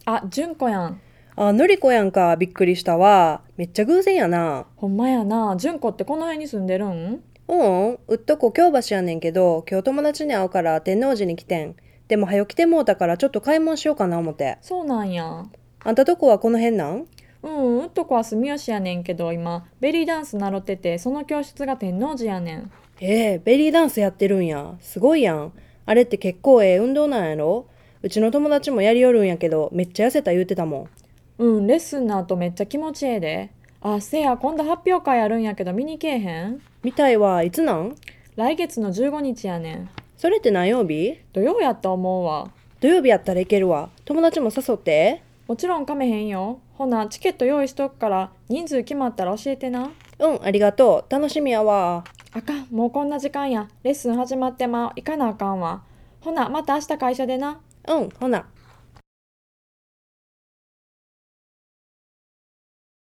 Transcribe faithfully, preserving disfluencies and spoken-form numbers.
あ、純子やん。 あ、のりこやんか。びっくりしたわ。めっちゃ偶然やな。 ほんまやな。純子ってこの辺に住んでるん？ うん、うっとこ京橋やねんけど、今日友達に会うから天王寺に来てん。でも早起きてもうたからちょっと買い物しようかな思て。 そうなんや。 あんたとこはこの辺なん？ うん、うっとこは住吉やねんけど、今、ベリーダンス習ってて、その教室が天王寺やねん。 ええ、ベリーダンスやってるんや。すごいやん。あれって結構ええ運動なんやろ？うちの友達もやりよるんやけど、めっちゃ痩せた言うてたもん。 うん、レッスンの後めっちゃ気持ちええで。あ、せや、今度発表会あるんやけど見にけえへん？ みたいはいつなん？ 来月のじゅうごにちやねん。 それって何曜日？ 土曜やった思うわ。 土曜日やったらいけるわ。友達も誘って。 もちろんかめへんよ。ほな、チケット用意しとくから、人数決まったら教えてな。 うん、ありがとう。楽しみやわ。 あかん、もうこんな時間や。レッスン始まってまう。行かなあかんわ。ほな、また明日会社でな。 うん、ほな。